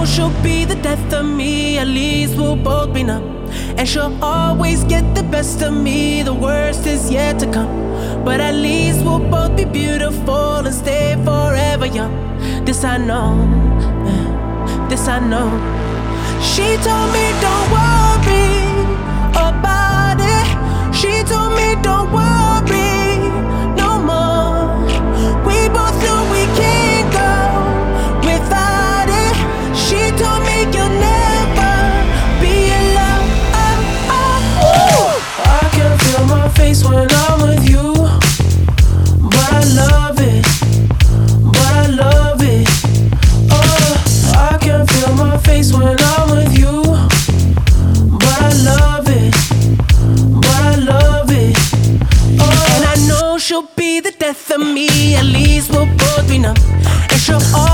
she'll be the death of me, at least we'll both be numb. And she'll always get the best of me, the worst is yet to come. But at least we'll both be beautiful and stay forever young. This I know, this I know. She told me don't worry about it. She told me don't worry no more. We both know we can't go without it. She told me you'll never be alone. I can feel my face when I'm with you, but I love it, but I love it. I can feel my face when I'm with you, but I love it, but I love it. And I know she'll be the death of me, at least we'll both be numb. And she'll